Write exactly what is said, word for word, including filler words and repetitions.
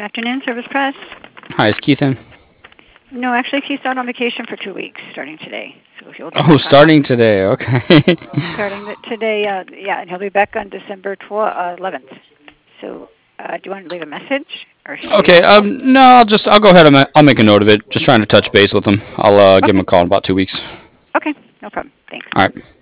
Afternoon, Service Press. Hi, is Keith in? No, actually, he's out on vacation for two weeks, starting today. So he'll be Oh, back starting on today. Okay. starting the, today. Uh, yeah, and he'll be back on December twelfth, uh, eleventh. So, uh, do you want to leave a message, or should we? Okay. Uh, oh, Um. No, I'll just I'll go ahead and ma- I'll make a note of it. Just trying to touch base with him. I'll uh, give him okay, a call in about two weeks. okay, no problem. Thanks. All right.